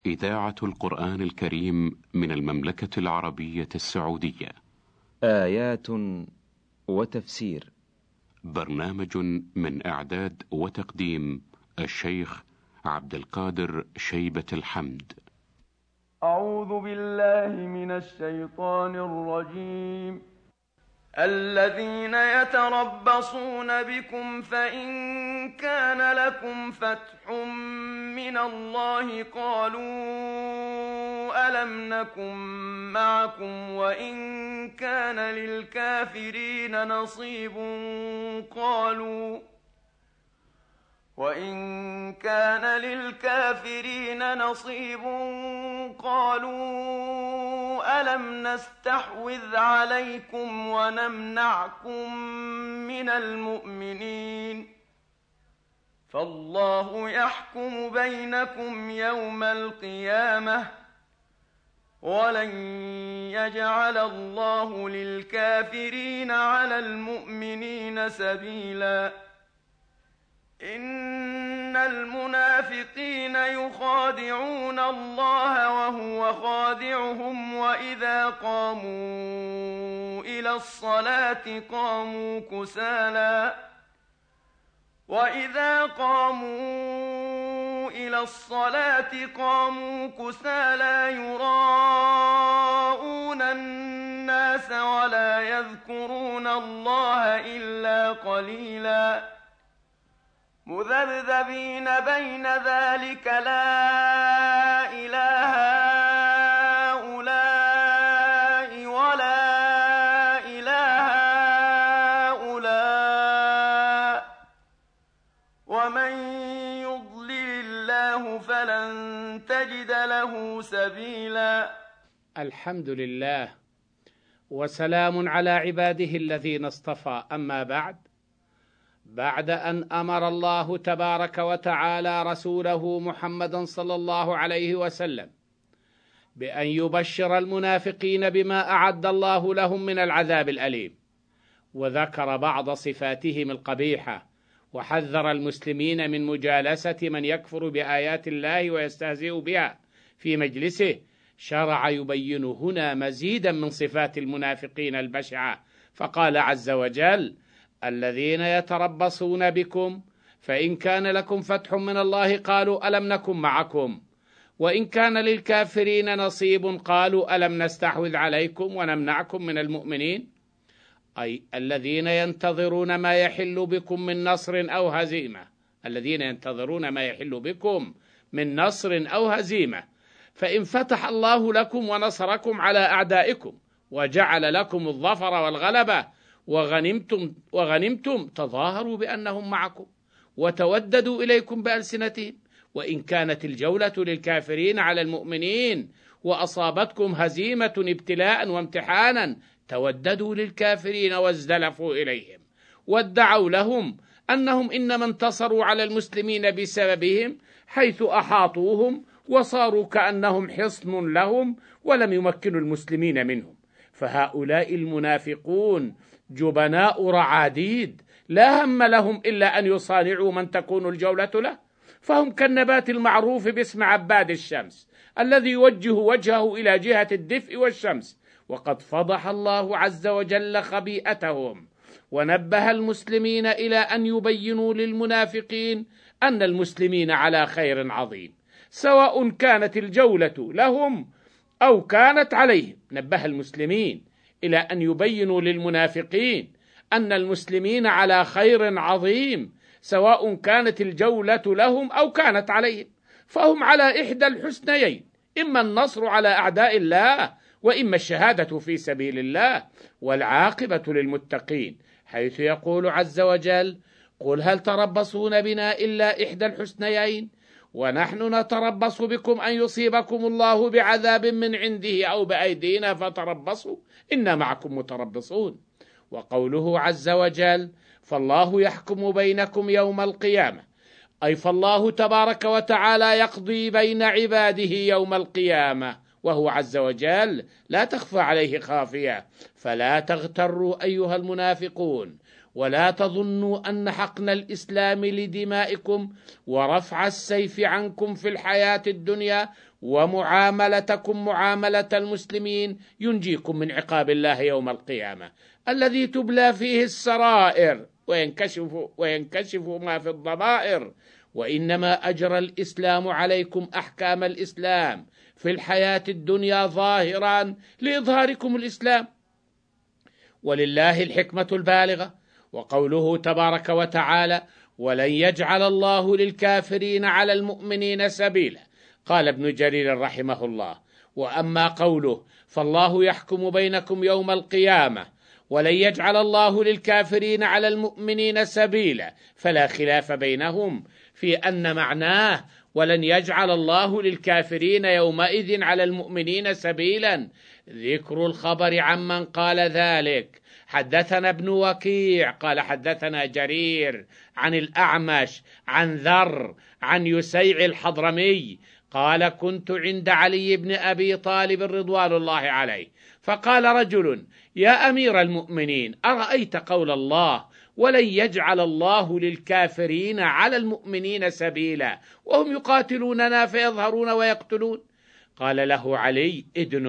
إذاعة القرآن الكريم من المملكة العربية السعودية. آيات وتفسير. برنامج من إعداد وتقديم الشيخ عبد القادر شيبة الحمد. أعوذ بالله من الشيطان الرجيم. الذين يتربصون بكم فإن كان لكم فتح من الله قالوا ألم نكن معكم وإن كان للكافرين نصيب قالوا ألم نستحوذ عليكم ونمنعكم من المؤمنين فالله يحكم بينكم يوم القيامة ولن يجعل الله للكافرين على المؤمنين سبيلا. إن المنافقين يخادعون الله وهو خادعهم وإذا قاموا إلى الصلاة قاموا كسالى يراءون الناس ولا يذكرون الله إلا قليلا مذبذبين بين ذلك لا إله هؤلاء ولا إله هؤلاء ومن يضلل الله فلن تجد له سبيلا. الحمد لله وسلام على عباده الذين اصطفى، أما بعد أن أمر الله تبارك وتعالى رسوله محمدا صلى الله عليه وسلم بأن يبشر المنافقين بما أعد الله لهم من العذاب الأليم، وذكر بعض صفاتهم القبيحة، وحذر المسلمين من مجالسة من يكفر بآيات الله ويستهزئ بها في مجلسه، شرع يبين هنا مزيدا من صفات المنافقين البشعة، فقال عز وجل: الذين يتربصون بكم فإن كان لكم فتح من الله قالوا ألم نكن معكم وإن كان للكافرين نصيب قالوا ألم نستحوذ عليكم ونمنعكم من المؤمنين، أي الذين ينتظرون ما يحل بكم من نصر أو هزيمة، فإن فتح الله لكم ونصركم على أعدائكم وجعل لكم الظفر والغلبة وغنمتم تظاهروا بأنهم معكم وتوددوا إليكم بألسنتهم، وإن كانت الجولة للكافرين على المؤمنين وأصابتكم هزيمة ابتلاء وامتحانا توددوا للكافرين وازدلفوا إليهم وادعوا لهم أنهم إنما انتصروا على المسلمين بسببهم، حيث أحاطوهم وصاروا كأنهم حصن لهم ولم يمكنوا المسلمين منهم. فهؤلاء المنافقون جبناء رعاديد لا هم لهم إلا أن يصانعوا من تكون الجولة له، فهم كالنبات المعروف باسم عباد الشمس الذي يوجه وجهه إلى جهة الدفء والشمس، وقد فضح الله عز وجل خبيئتهم ونبه المسلمين إلى أن يبينوا للمنافقين أن المسلمين على خير عظيم، سواء كانت الجولة لهم أو كانت عليهم. نبه المسلمين إلى أن يبينوا للمنافقين أن المسلمين على خير عظيم، سواء كانت الجولة لهم أو كانت عليهم، فهم على إحدى الحسنيين: إما النصر على أعداء الله وإما الشهادة في سبيل الله، والعاقبة للمتقين، حيث يقول عز وجل: قل هل تربصون بنا إلا إحدى الحسنيين ونحن نتربص بكم أن يصيبكم الله بعذاب من عنده أو بأيدينا فتربصوا إنا معكم متربصون. وقوله عز وجل: فالله يحكم بينكم يوم القيامة، أي فالله تبارك وتعالى يقضي بين عباده يوم القيامة، وهو عز وجل لا تخفى عليه خافية، فلا تغتروا أيها المنافقون ولا تظنوا أن حقن الإسلام لدمائكم ورفع السيف عنكم في الحياة الدنيا ومعاملتكم معاملة المسلمين ينجيكم من عقاب الله يوم القيامة الذي تبلى فيه السرائر وينكشف ما في الضمائر، وإنما أجرى الإسلام عليكم أحكام الإسلام في الحياة الدنيا ظاهرا لإظهاركم الإسلام، ولله الحكمة البالغة. وقوله تبارك وتعالى: ولن يجعل الله للكافرين على المؤمنين سبيلا. قال ابن جرير رحمه الله: وأما قوله فالله يحكم بينكم يوم القيامة ولن يجعل الله للكافرين على المؤمنين سبيلا، فلا خلاف بينهم في أن معناه ولن يجعل الله للكافرين يومئذ على المؤمنين سبيلا ذكر الخبر عمن قال ذلك. حدثنا ابن وكيع قال حدثنا جرير عن الأعمش عن ذر عن يسيع الحضرمي قال: كنت عند علي بن أبي طالب رضوان الله عليه، فقال رجل: يا أمير المؤمنين، أرأيت قول الله: ولن يجعل الله للكافرين على المؤمنين سبيلا وهم يقاتلوننا فيظهرون ويقتلون؟ قال له علي: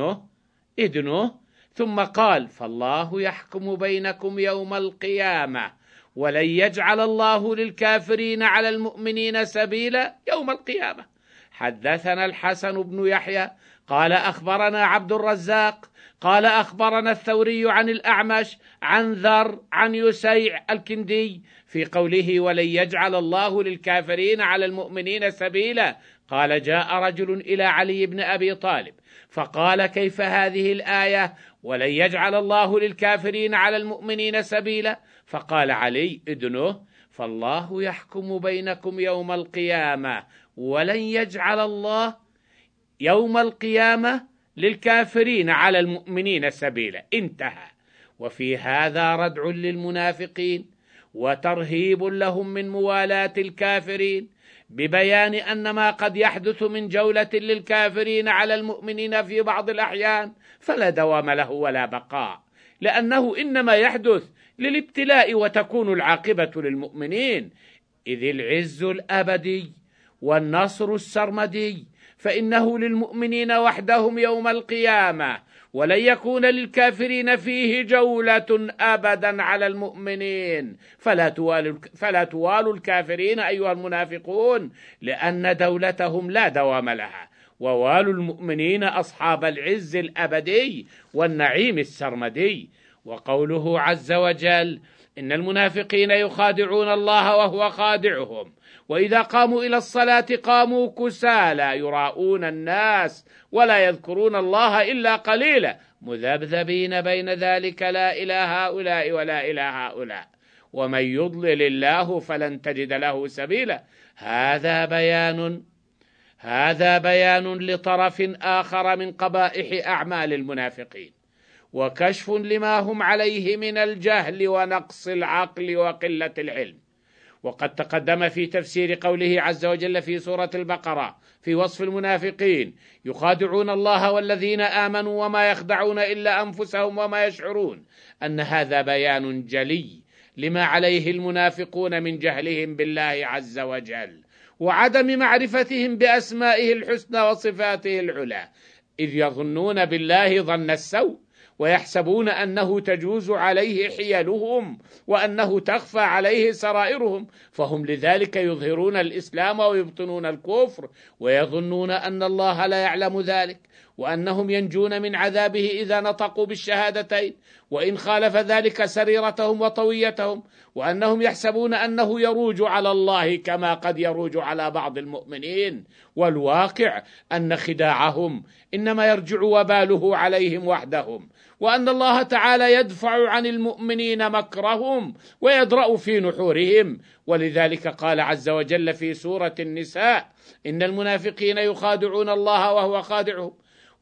إدنه. ثم قال: فالله يحكم بينكم يوم القيامة ولن يجعل الله للكافرين على المؤمنين سبيلا يوم القيامة. حدثنا الحسن بن يحيى قال أخبرنا عبد الرزاق قال أخبرنا الثوري عن الأعمش عن ذر عن يسيع الكندي في قوله: ولن يجعل الله للكافرين على المؤمنين سبيلا. قال: جاء رجل إلى علي بن أبي طالب فقال: كيف هذه الآية ولن يجعل الله للكافرين على المؤمنين سبيلا؟ فقال علي: إدنه، فالله يحكم بينكم يوم القيامة ولن يجعل الله يوم القيامة للكافرين على المؤمنين سبيلا. انتهى. وفي هذا ردع للمنافقين وترهيب لهم من موالاة الكافرين، ببيان أن ما قد يحدث من جولة للكافرين على المؤمنين في بعض الأحيان فلا دوام له ولا بقاء، لأنه إنما يحدث للابتلاء وتكون العاقبة للمؤمنين، إذ العز الأبدي والنصر السرمدي فإنه للمؤمنين وحدهم يوم القيامة، ولن يكون للكافرين فيه جولة أبدا على المؤمنين، فلا توالوا الكافرين أيها المنافقون، لأن دولتهم لا دوام لها، ووالوا المؤمنين أصحاب العز الأبدي والنعيم السرمدي. وقوله عز وجل: إن المنافقين يخادعون الله وهو خادعهم، وإذا قاموا إلى الصلاة قاموا كسالى يراءون الناس ولا يذكرون الله إلا قليلا مذبذبين بين ذلك لا إلى هؤلاء ولا إلى هؤلاء ومن يضلل الله فلن تجد له سبيلا. هذا بيان لطرف آخر من قبائح أعمال المنافقين، وكشف لما هم عليه من الجهل ونقص العقل وقلة العلم. وقد تقدم في تفسير قوله عز وجل في سورة البقرة في وصف المنافقين: يخادعون الله والذين آمنوا وما يخدعون إلا أنفسهم وما يشعرون، أن هذا بيان جلي لما عليه المنافقون من جهلهم بالله عز وجل وعدم معرفتهم بأسمائه الحسنى وصفاته العلى، إذ يظنون بالله ظن السوء ويحسبون أنه تجوز عليه حيلهم وأنه تخفى عليه سرائرهم، فهم لذلك يظهرون الإسلام ويبطنون الكفر، ويظنون أن الله لا يعلم ذلك، وأنهم ينجون من عذابه إذا نطقوا بالشهادتين، وإن خالف ذلك سريرتهم وطويتهم، وأنهم يحسبون أنه يروج على الله كما قد يروج على بعض المؤمنين، والواقع أن خداعهم إنما يرجع وباله عليهم وحدهم، وأن الله تعالى يدفع عن المؤمنين مكرهم ويدرأ في نحورهم. ولذلك قال عز وجل في سورة النساء: إن المنافقين يخادعون الله وهو خادعهم.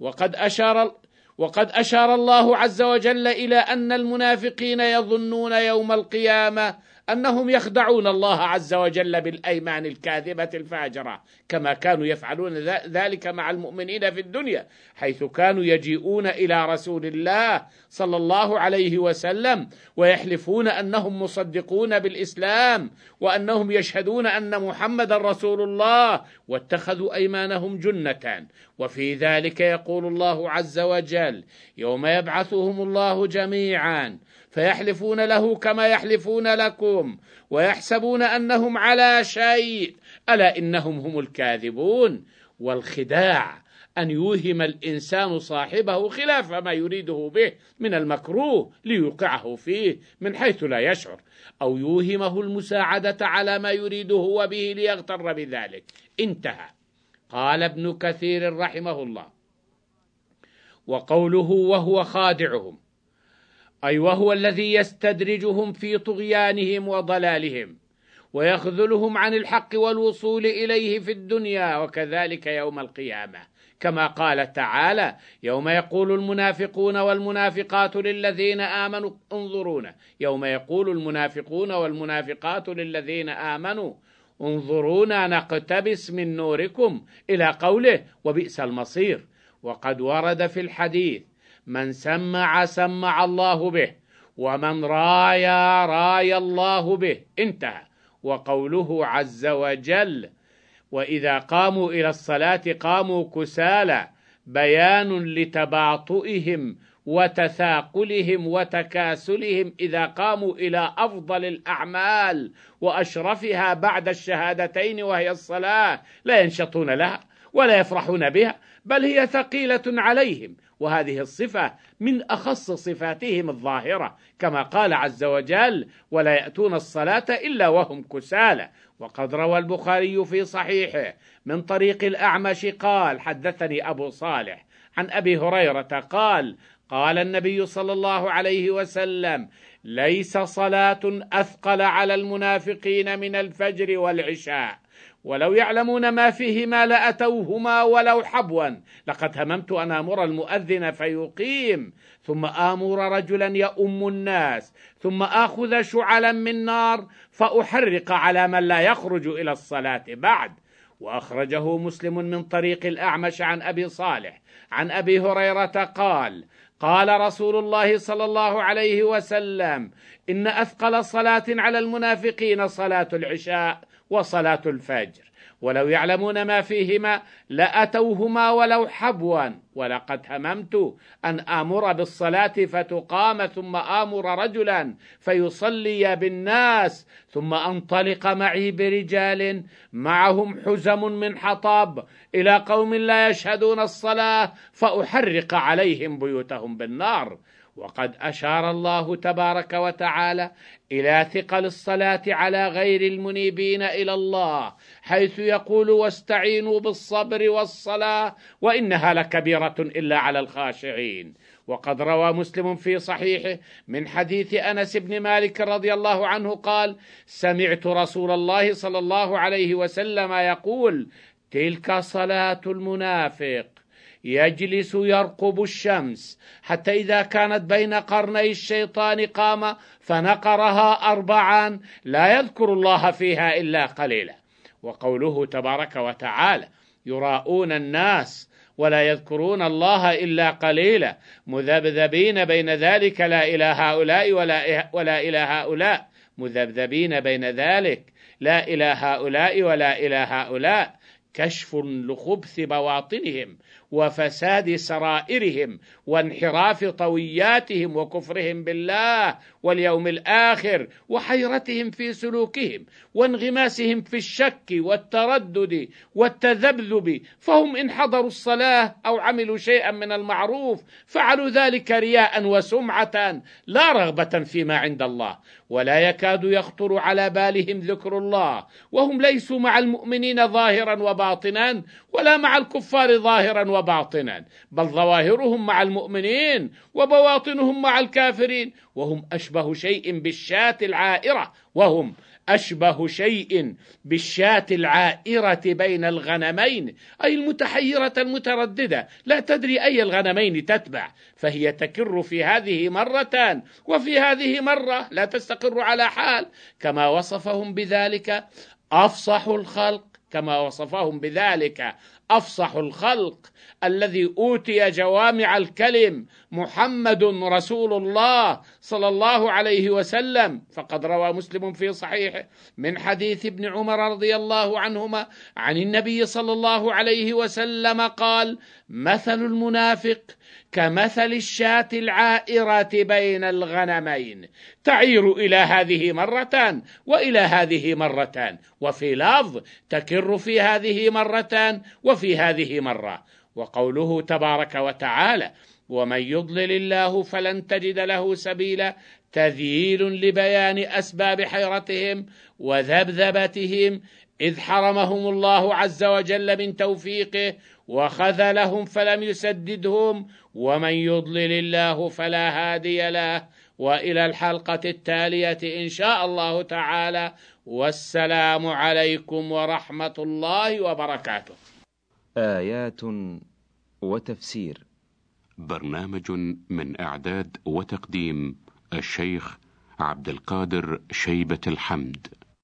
وقد أشار الله عز وجل إلى أن المنافقين يظنون يوم القيامة أنهم يخدعون الله عز وجل بالأيمان الكاذبة الفاجرة، كما كانوا يفعلون ذلك مع المؤمنين في الدنيا، حيث كانوا يجيئون إلى رسول الله صلى الله عليه وسلم ويحلفون أنهم مصدقون بالإسلام وأنهم يشهدون أن محمد رسول الله، واتخذوا أيمانهم جنة. وفي ذلك يقول الله عز وجل: يوم يبعثهم الله جميعا فيحلفون له كما يحلفون لكم ويحسبون أنهم على شيء ألا إنهم هم الكاذبون. والخداع أن يوهم الإنسان صاحبه خلاف ما يريده به من المكروه ليوقعه فيه من حيث لا يشعر، أو يوهمه المساعدة على ما يريده وبه ليغتر بذلك. انتهى. قال ابن كثير رحمه الله: وقوله وهو خادعهم، أي وهو الذي يستدرجهم في طغيانهم وضلالهم ويخذلهم عن الحق والوصول إليه في الدنيا وكذلك يوم القيامة، كما قال تعالى: يوم يقول المنافقون والمنافقات للذين آمنوا انظرونا، يوم يقول المنافقون والمنافقات للذين آمنوا انظرونا نقتبس من نوركم، إلى قوله: وبئس المصير. وقد ورد في الحديث: من سمع سمع الله به، ومن رايا راي الله به. انتهى. وقوله عز وجل: وإذا قاموا إلى الصلاة قاموا كسالى، بيان لتباطؤهم وتثاقلهم وتكاسلهم إذا قاموا إلى أفضل الأعمال وأشرفها بعد الشهادتين وهي الصلاة، لا ينشطون لها ولا يفرحون بها، بل هي ثقيلة عليهم. وهذه الصفة من أخص صفاتهم الظاهرة، كما قال عز وجل: ولا يأتون الصلاة إلا وهم كسالى. وقد روى البخاري في صحيحه من طريق الأعمش قال: حدثني أبو صالح عن أبي هريرة قال: قال النبي صلى الله عليه وسلم: ليس صلاة أثقل على المنافقين من الفجر والعشاء، ولو يعلمون ما فيهما لأتوهما ولو حبوا. لقد هممت أن آمر المؤذن فيقيم، ثم آمر رجلا يؤم الناس، ثم آخذ شعلا من نار فأحرق على من لا يخرج إلى الصلاة بعد. وأخرجه مسلم من طريق الأعمش عن أبي صالح عن أبي هريرة قال: قال رسول الله صلى الله عليه وسلم: إن أثقل صلاة على المنافقين صلاة العشاء وصلاة الفجر، ولو يعلمون ما فيهما لأتوهما ولو حبوا. ولقد هممت أن آمر بالصلاة فتقام، ثم آمر رجلا فيصلي بالناس، ثم أنطلق معي برجال معهم حزم من حطب إلى قوم لا يشهدون الصلاة فأحرق عليهم بيوتهم بالنار. وقد أشار الله تبارك وتعالى إلى ثقل الصلاة على غير المنيبين إلى الله، حيث يقول: واستعينوا بالصبر والصلاة وإنها لكبيرة إلا على الخاشعين. وقد روى مسلم في صحيحه من حديث أنس بن مالك رضي الله عنه قال: سمعت رسول الله صلى الله عليه وسلم يقول: تلك صلاة المنافق، يجلس يرقب الشمس حتى إذا كانت بين قرني الشيطان قام فنقرها 4 لا يذكر الله فيها إلا قليلا. وقوله تبارك وتعالى: يراءون الناس ولا يذكرون الله إلا قليلا، مذبذبين بين ذلك لا إلى هؤلاء ولا إلى هؤلاء، مذبذبين بين ذلك لا إلى هؤلاء ولا إلى هؤلاء، كشف لخبث بواطنهم وفساد سرائرهم وانحراف طوياتهم وكفرهم بالله واليوم الآخر وحيرتهم في سلوكهم وانغماسهم في الشك والتردد والتذبذب. فهم إن حضروا الصلاة أو عملوا شيئا من المعروف فعلوا ذلك رياء وسمعة لا رغبة فيما عند الله، ولا يكاد يخطر على بالهم ذكر الله، وهم ليسوا مع المؤمنين ظاهرا وباطنا ولا مع الكفار ظاهرا وباطنا، بل ظواهرهم مع المؤمنين وبواطنهم مع الكافرين، وهم أشبه شيء بالشاة العائرة، وهم أشبه شيء بالشاة العائرة بين الغنمين، أي المتحيرة المترددة لا تدري أي الغنمين تتبع، فهي تكر في هذه مرة وفي هذه مرة، لا تستقر على حال. كما وصفهم بذلك أفصح الخلق، كما وصفهم بذلك أفصح الخلق الذي أوتي جوامع الكلم محمد رسول الله صلى الله عليه وسلم. فقد روى مسلم في صحيحه من حديث ابن عمر رضي الله عنهما عن النبي صلى الله عليه وسلم قال: مثل المنافق كمثل الشاة العائرة بين الغنمين، تعير إلى هذه مرتان وإلى هذه مرتان، وفي لفظ تكر في هذه مرتان وفي هذه مرة. وقوله تبارك وتعالى: ومن يضلل الله فلن تجد له سبيلا، تذييل لبيان أسباب حيرتهم وذبذبتهم، إذ حرمهم الله عز وجل من توفيقه وخذلهم فلم يسددهم، ومن يضلل الله فلا هادي له. وإلى الحلقة التالية إن شاء الله تعالى، والسلام عليكم ورحمة الله وبركاته. آيات وتفسير، برنامج من إعداد وتقديم الشيخ عبد القادر شيبة الحمد.